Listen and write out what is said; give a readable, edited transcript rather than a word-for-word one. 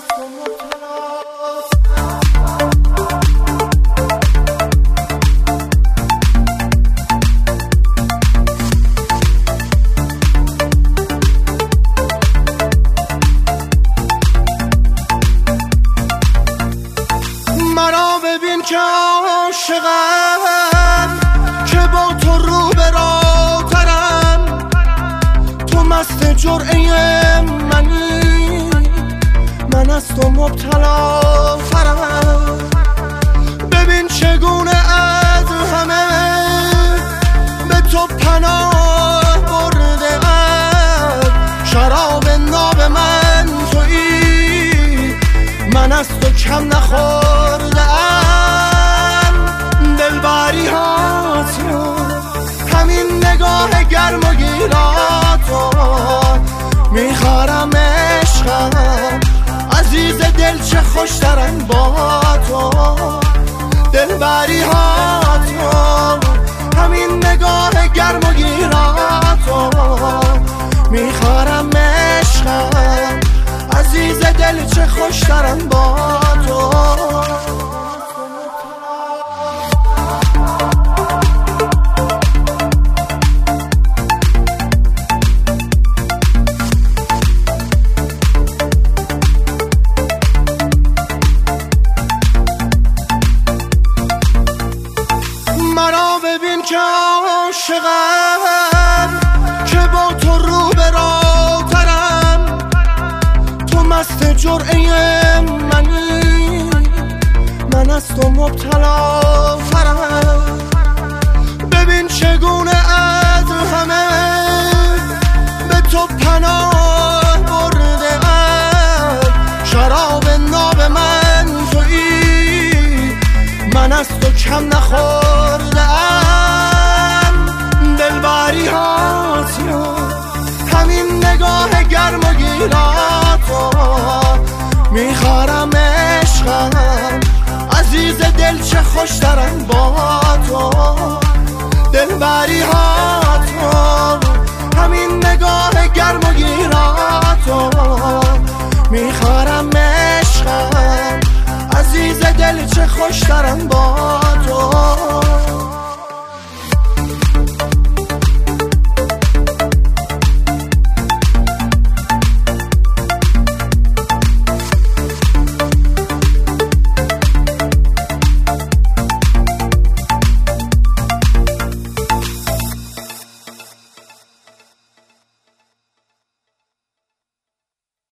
مرا ببین که عاشقم که با تو رو به راترم، تو مست جرعه منی، من از تو مبتلا فرم. ببین چگونه از همه به تو پناه برده ام، شراب ناب من تویی، من از تو کم نخورده ام. دلبری هاتو همین نگاه گرم و گیراتو، میخوارم عشقم عزیز دل چه خوشترم با تو. دلبری هاتو همین نگاه گرم و گیراتو، میخوارم عشقم عزیز دل چه خوشترم با تو. مرا ببین که عاشقم که با تو رو به راترم، تو مست جرعه منی، من از تو مبتلا فرم. ببین چگونه از همه به تو پناه برده ام، شراب ناب من تویی، من از تو کم نخورده ام. دلبری هاتو همین نگاه گرم و گیراتو، میخوارم عشقم عزیز دل چه خوشترم با تو. دلبری هاتو همین نگاه گرم و گیراتو، میخوارم عشقم عزیز دل چه خوشترم با تو.